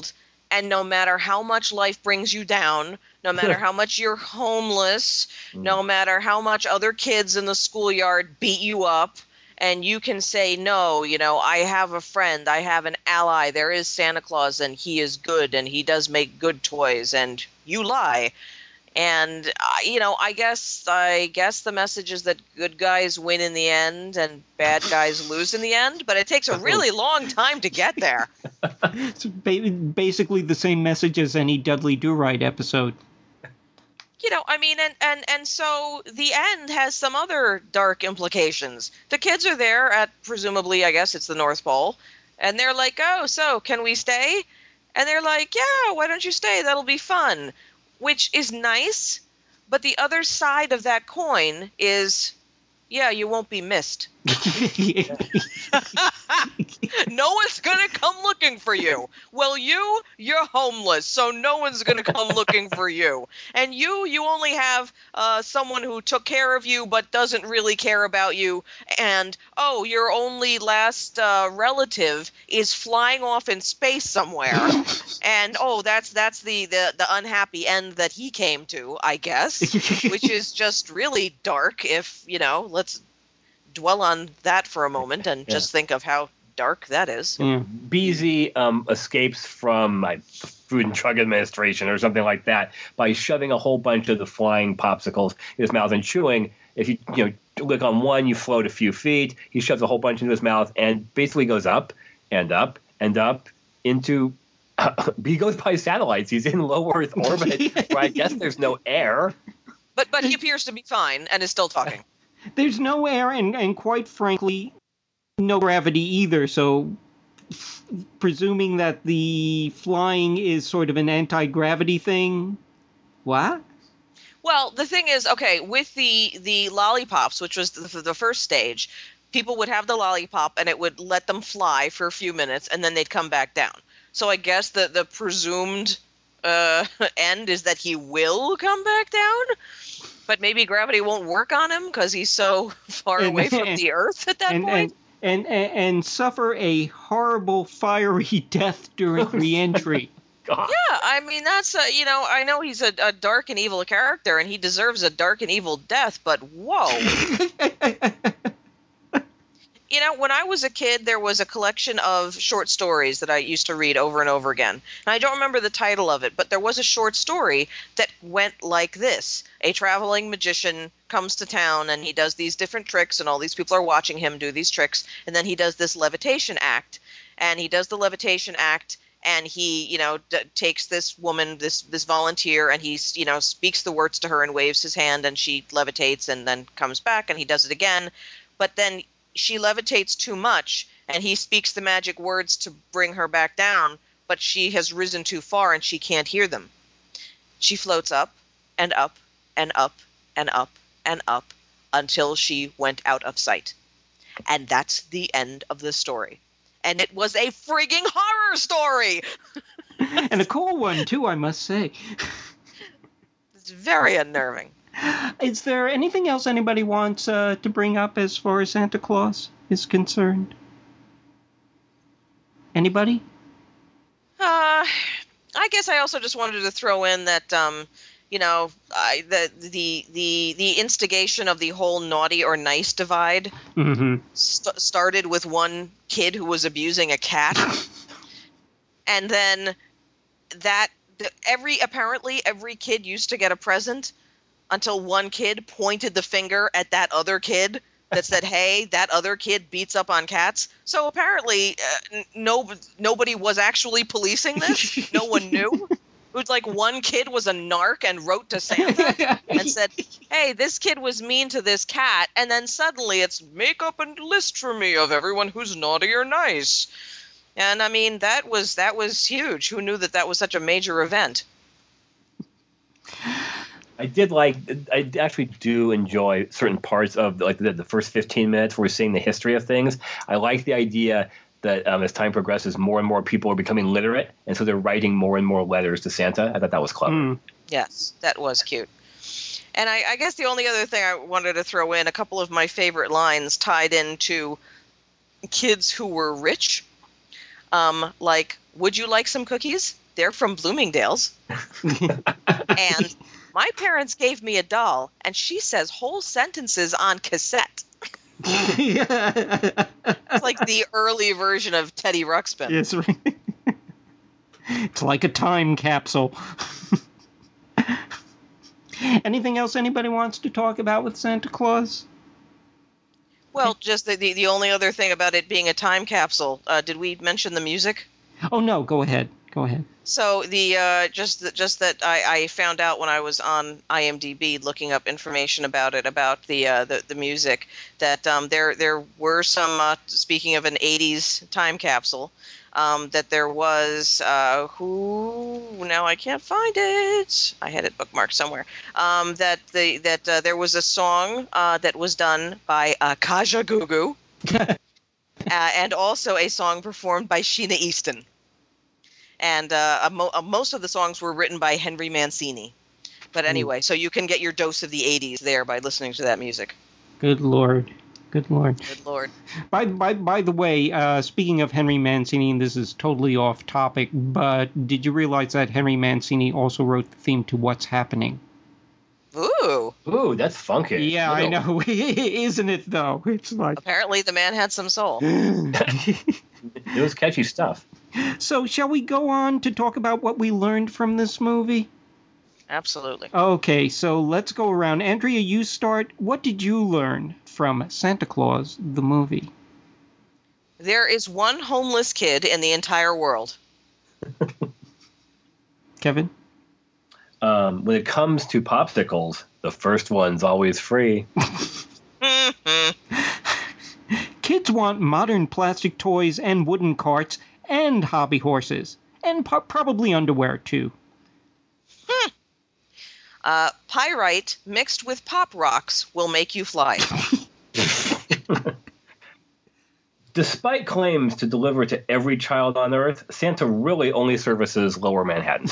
And no matter how much life brings you down, no matter how much you're homeless, no matter how much other kids in the schoolyard beat you up, and you can say, no, I have a friend, I have an ally, there is Santa Claus, and he is good, and he does make good toys, and you lie. And, I guess the message is that good guys win in the end and bad guys lose in the end, but it takes a really long time to get there. It's basically the same message as any Dudley Do-Right episode. And so the end has some other dark implications. The kids are there at, presumably, I guess it's the North Pole, and they're like, oh, so can we stay? And they're like, yeah, why don't you stay? That'll be fun. Which is nice, but the other side of that coin is, yeah, you won't be missed. No one's going to come looking for you. Well, you're homeless, so no one's going to come looking for you. And you only have someone who took care of you but doesn't really care about you. And, oh, your only last relative is flying off in space somewhere. And, oh, that's the unhappy end that he came to, I guess, which is just really dark if, let's dwell on that for a moment and just think of how dark that is. Beezy escapes from Food and Drug Administration or something like that by shoving a whole bunch of the flying popsicles in his mouth and chewing. If you look on one, you float a few feet. He shoves a whole bunch into his mouth and basically goes up and up and up into. He goes by satellites. He's in low Earth orbit, where I guess there's no air. But he appears to be fine and is still talking. There's no air and quite frankly, no gravity either, so presuming that the flying is sort of an anti-gravity thing, what? Well, the thing is, okay, with the lollipops, which was the first stage, people would have the lollipop and it would let them fly for a few minutes and then they'd come back down. So I guess the presumed end is that he will come back down? But maybe gravity won't work on him because he's so far away from the Earth at that point. And suffer a horrible fiery death during re-entry. God. Yeah, I mean, that's, I know he's a dark and evil character and he deserves a dark and evil death, but whoa. When I was a kid, there was a collection of short stories that I used to read over and over again. And I don't remember the title of it, but there was a short story that went like this. A traveling magician comes to town and he does these different tricks and all these people are watching him do these tricks. And then he does this levitation act. And he does the levitation act and he, takes this woman, this volunteer, and he, speaks the words to her and waves his hand and she levitates and then comes back and he does it again. But then she levitates too much, and he speaks the magic words to bring her back down, but she has risen too far and she can't hear them. She floats up and up and up and up and up until she went out of sight. And that's the end of the story. And it was a frigging horror story! And a cool one, too, I must say. It's very unnerving. Is there anything else anybody wants to bring up as far as Santa Claus is concerned? Anybody? I guess I also just wanted to throw in that, the instigation of the whole naughty or nice divide started with one kid who was abusing a cat, and then apparently every kid used to get a present. Until one kid pointed the finger at that other kid that said, hey, that other kid beats up on cats. So apparently nobody was actually policing this. No one knew. It was like one kid was a narc and wrote to Santa and said, hey, this kid was mean to this cat. And then suddenly it's make up a list for me of everyone who's naughty or nice. And I mean, that was huge. Who knew that was such a major event? I actually do enjoy certain parts of the first 15 minutes where we're seeing the history of things. I like the idea that as time progresses, more and more people are becoming literate, and so they're writing more and more letters to Santa. I thought that was clever. Yes, that was cute. And I guess the only other thing I wanted to throw in, a couple of my favorite lines tied into kids who were rich, like, would you like some cookies? they're from Bloomingdale's. And my parents gave me a doll, and she says whole sentences on cassette. It's like the early version of Teddy Ruxpin. Yes, right. It's like a time capsule. Anything else anybody wants to talk about with Santa Claus? Well, just the only other thing about it being a time capsule, did we mention the music? Oh, no, go ahead. Go ahead. So the just that I found out when I was on IMDb looking up information about it, about the music, that there were some, speaking of an 80s time capsule, that there was now I can't find it. I had it bookmarked somewhere. That there was a song that was done by Kaja Gugu, and also a song performed by Sheena Easton. And most of the songs were written by Henry Mancini. But anyway, so you can get your dose of the 80s there by listening to that music. Good Lord. Good Lord. Good Lord. By the way, speaking of Henry Mancini, and this is totally off topic, but did you realize that Henry Mancini also wrote the theme to What's Happening? Ooh, that's funky. Yeah, I know. Isn't it, though? It's like... Apparently the man had some soul. It was catchy stuff. So, shall we go on to talk about what we learned from this movie? Absolutely. Okay, so let's go around. Andrea, you start. What did you learn from Santa Claus, the movie? There is one homeless kid in the entire world. Kevin? When it comes to popsicles, the first one's always free. Kids want modern plastic toys and wooden carts and hobby horses. And probably underwear, too. Pyrite mixed with pop rocks will make you fly. Despite claims to deliver to every child on Earth, Santa really only services Lower Manhattan.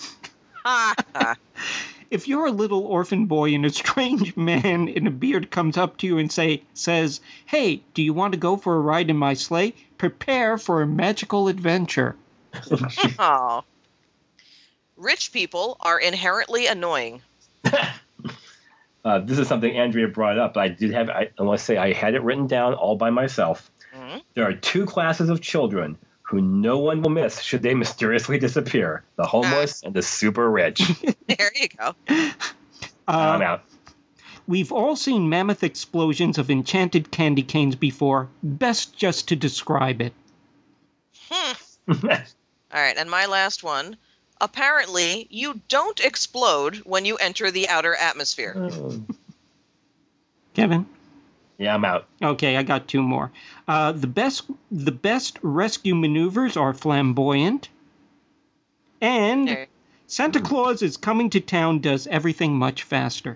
If you're a little orphan boy and a strange man in a beard comes up to you and says, "Hey, do you want to go for a ride in my sleigh? Prepare for a magical adventure." Oh. Rich people are inherently annoying. This is something Andrea brought up. I must say I had it written down all by myself. Mm-hmm. There are two classes of children who no one will miss should they mysteriously disappear: the homeless and the super rich. There you go. I'm out. We've all seen mammoth explosions of enchanted candy canes before. Best just to describe it. All right, and my last one. Apparently, you don't explode when you enter the outer atmosphere. Kevin? Yeah, I'm out. Okay, I got two more. The best rescue maneuvers are flamboyant. And Santa Claus is coming to town does everything much faster.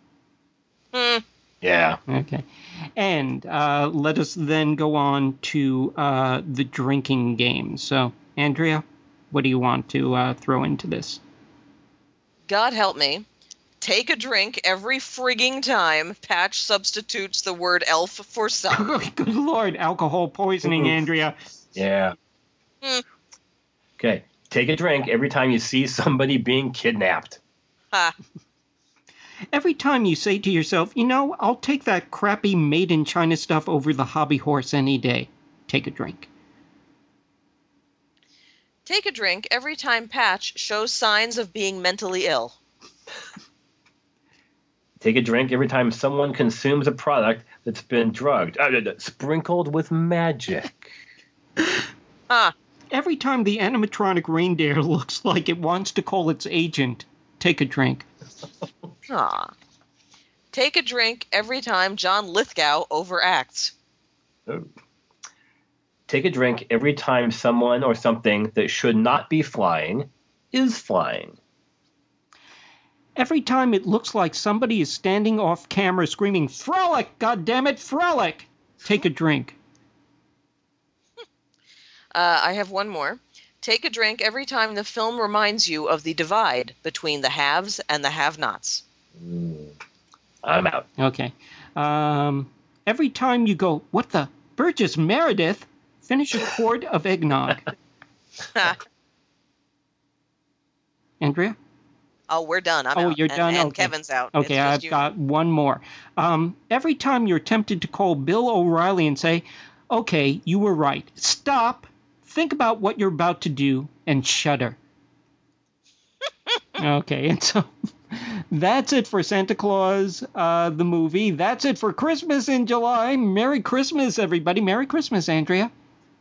Yeah. Okay. And let us then go on to the drinking game. So, Andrea, what do you want to throw into this? God help me. Take a drink every frigging time Patch substitutes the word elf for son. Good Lord, alcohol poisoning, Andrea. Yeah. Okay, take a drink every time you see somebody being kidnapped. Every time you say to yourself, I'll take that crappy made-in-China stuff over the hobby horse any day. Take a drink. Take a drink every time Patch shows signs of being mentally ill. Take a drink every time someone consumes a product that's been drugged, sprinkled with magic. Every time the animatronic reindeer looks like it wants to call its agent, take a drink. Take a drink every time John Lithgow overacts. Oh. Take a drink every time someone or something that should not be flying is flying. Every time it looks like somebody is standing off camera screaming, "Frolic, goddammit, frolic!" Take a drink. I have one more. Take a drink every time the film reminds you of the divide between the haves and the have-nots. I'm out. Okay. Every time you go, "What the? Burgess Meredith?" Finish a quart of eggnog. Andrea? Oh, we're done. I'm Oh, out. you're done? And Okay. Kevin's out. Okay, It's just I've you. got one more. Every time you're tempted to call Bill O'Reilly and say, okay, you were right. Stop. Think about what you're about to do and shudder. Okay, and so that's it for Santa Claus, the movie. That's it for Christmas in July. Merry Christmas, everybody. Merry Christmas, Andrea.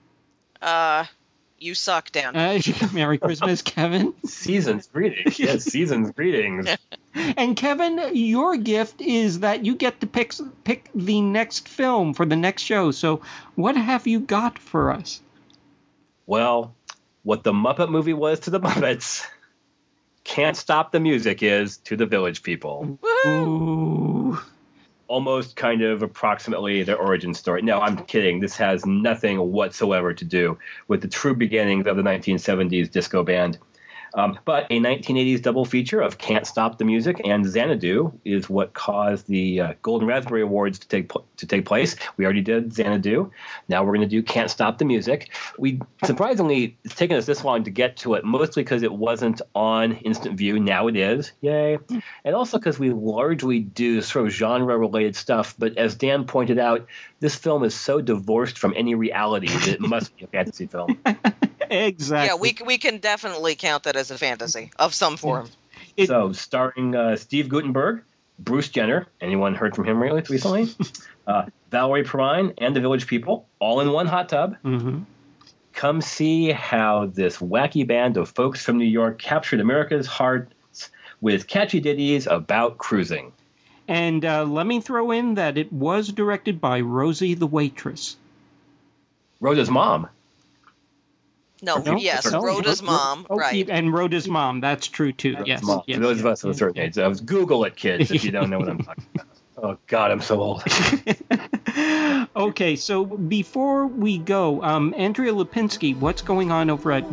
You suck, Dan. Merry Christmas, Kevin. Season's greetings. Yes, season's greetings. And Kevin, your gift is that you get to pick the next film for the next show. So what have you got for us? Well, what the Muppet movie was to the Muppets, Can't Stop the Music is to the Village People. Ooh. Almost kind of approximately their origin story. No, I'm kidding. This has nothing whatsoever to do with the true beginnings of the 1970s disco band. But a 1980s double feature of Can't Stop the Music and Xanadu is what caused the Golden Raspberry Awards to take place. We already did Xanadu. Now we're going to do Can't Stop the Music. Surprisingly, it's taken us this long to get to it, mostly because it wasn't on Instant View. Now it is. Yay. And also because we largely do sort of genre-related stuff. But as Dan pointed out, this film is so divorced from any reality that it must be a fantasy film. Exactly. Yeah, we can definitely count that as a fantasy of some form. So, starring Steve Guttenberg, Bruce Jenner, anyone heard from him recently? Valerie Perrine and the Village People, all in one hot tub. Mm-hmm. Come see how this wacky band of folks from New York captured America's hearts with catchy ditties about cruising. And let me throw in that it was directed by Rosie the Waitress. Rhoda's mom. No, yes, Rhoda's mom, right. And Rhoda's mom, that's true too. Yes, mom. yes. For those of us of a certain age. Google it, kids, if you don't know what I'm talking about. Oh, God, I'm so old. Okay, so before we go, Andrea Lipinski, what's going on over at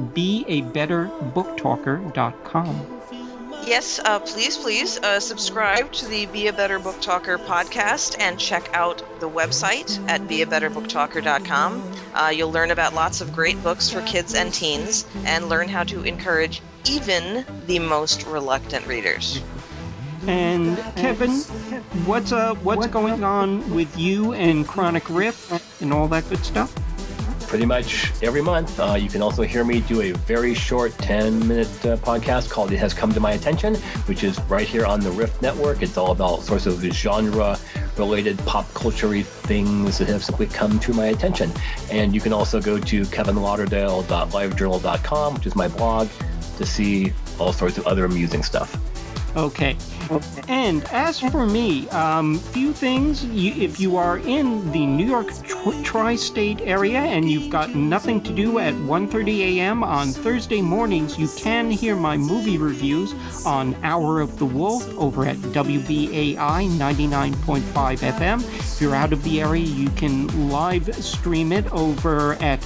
beabetterbooktalker.com? Yes, please subscribe to the Be a Better Book Talker podcast and check out the website at beabetterbooktalker.com. You'll learn about lots of great books for kids and teens and learn how to encourage even the most reluctant readers. And Kevin, what's going on with you and Chronic Riff and all that good stuff? Pretty much every month. You can also hear me do a very short 10-minute podcast called It Has Come to My Attention, which is right here on the Rift Network. It's all about sorts of genre-related pop culture-y things that have simply come to my attention. And you can also go to kevinlauderdale.livejournal.com, which is my blog, to see all sorts of other amusing stuff. Okay. And as for me, few things. If you are in the New York tri-state area and you've got nothing to do at 1:30 a.m. on Thursday mornings, you can hear my movie reviews on Hour of the Wolf over at WBAI 99.5 FM. If you're out of the area, you can live stream it over at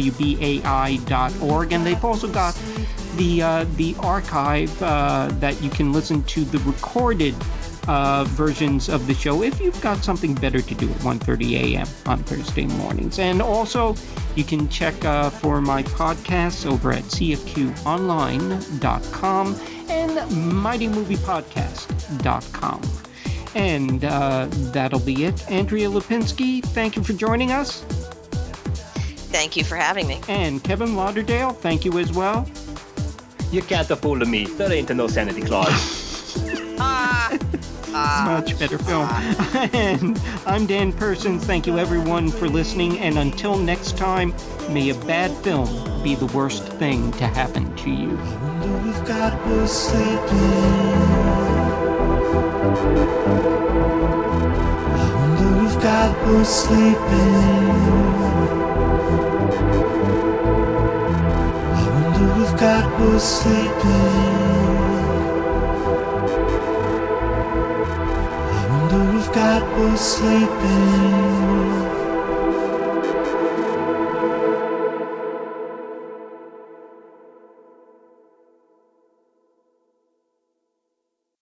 WBAI.org. And they've also got the archive that you can listen to the recorded versions of the show if you've got something better to do at 1:30 a.m. on Thursday mornings. And also, you can check for my podcasts over at cfqonline.com and mightymoviepodcast.com. And that'll be it. Andrea Lipinski, thank you for joining us. Thank you for having me. And Kevin Lauderdale, thank you as well. You can't fool me. There ain't no Santa Claus. Much better film. And I'm Dan Persons. Thank you everyone for listening. And until next time, may a bad film be the worst thing to happen to you. We've got was sleeping. I wonder if God was sleeping. I wonder if God was sleeping. I wonder if God was sleeping.